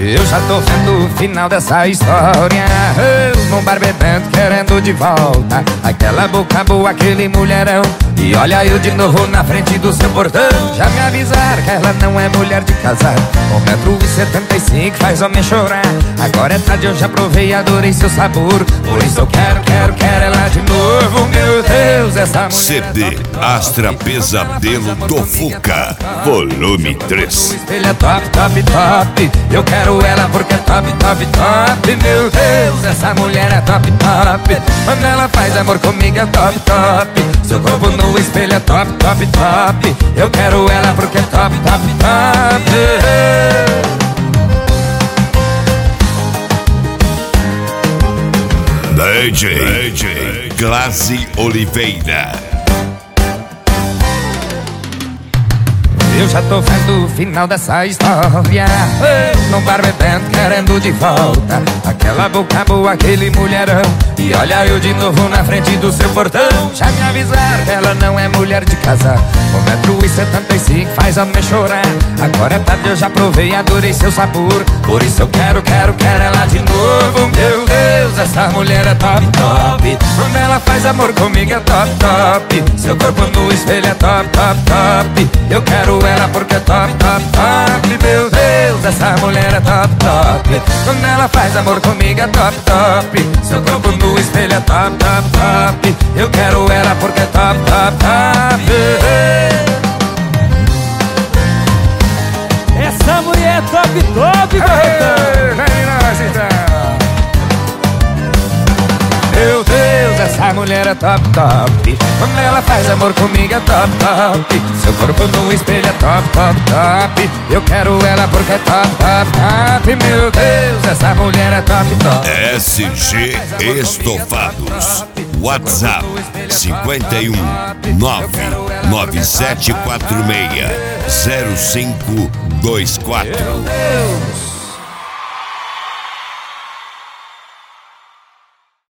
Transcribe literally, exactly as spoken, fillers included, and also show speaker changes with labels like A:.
A: Eu já tô vendo o final dessa história. Eu num bar bebendo, querendo de volta aquela boca boa, aquele mulherão. E olha eu de novo na frente do seu portão. Já me avisaram que ela não é mulher de casar. Um metro e setenta e cinco faz homem chorar. Agora é tarde, eu já provei, adorei seu sabor. Por isso eu quero, quero, quero ela de novo. Meu Deus, essa mulher
B: C D Astra Pesadelo do Fuca, volume três.
A: O espelho é top, top, top. Eu quero ela porque é top, top, top. Meu Deus, essa mulher é top, top. Quando ela faz amor comigo é top, top. Seu corpo no espelho é top, top, top. Eu quero ela porque é top, top, top.
B: D J, D J Glaze Oliveira.
A: Eu já tô vendo o final dessa história. Eu num bar bebendo, querendo de volta aquela boca boa, aquele mulherão. E olha eu de novo na frente do seu portão. Já me avisaram que ela não é mulher de casar. Um metro e setenta e cinco faz homem chorar. Agora é tarde, eu já provei, adorei seu sabor. Por isso eu quero, quero, quero ela de novo. Meu Deus, essa mulher é top, top. Quando ela faz amor comigo é top, top. Seu corpo no espelho é top, top, top. Eu quero ela porque é top, top, top. Meu Deus, essa mulher é top, top. Quando ela faz amor comigo é top, top. Seu corpo no espelho é top, top, top. Eu quero ela porque é top, top, top.
C: Essa mulher é top, top, garotão.
A: Meu Deus, essa mulher é top, top. Quando ela faz amor comigo é top, top. Seu corpo no espelho é top, top, top. Eu quero ela porque é top, top, top. Meu Deus, essa mulher é top, top.
B: S G Estofados. WhatsApp cinco um nove nove sete quatro seis zero cinco dois quatro.
A: Meu Deus.